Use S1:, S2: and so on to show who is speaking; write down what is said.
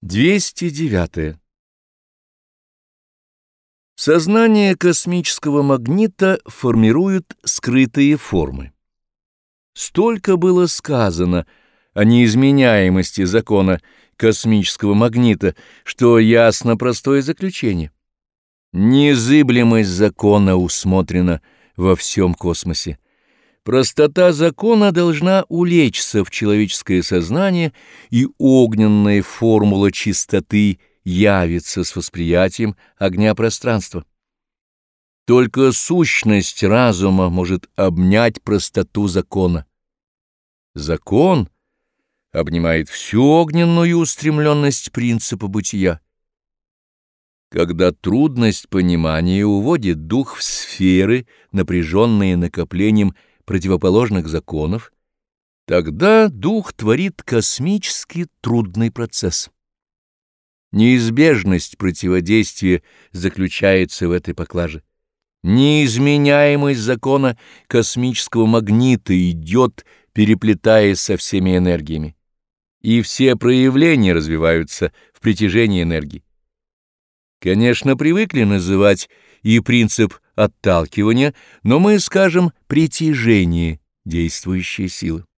S1: 209. Сознание космического магнита формирует скрытые формы. Столько было сказано о неизменяемости закона космического магнита, что ясно простое заключение. Незыблемость закона усмотрена во всем космосе. Простота закона должна улечься в человеческое сознание, и огненная формула чистоты явится с восприятием огня пространства. Только сущность разума может обнять простоту закона. Закон обнимает всю огненную устремленность принципа бытия. Когда трудность понимания уводит дух в сферы, напряженные накоплением противоположных законов, тогда дух творит космически трудный процесс. Неизбежность противодействия заключается в этой поклаже. Неизменяемость закона космического магнита идет, переплетаясь со всеми энергиями, и все проявления развиваются в притяжении энергии. Конечно, привыкли называть и принцип отталкивания, но мы скажем притяжение действующей силы.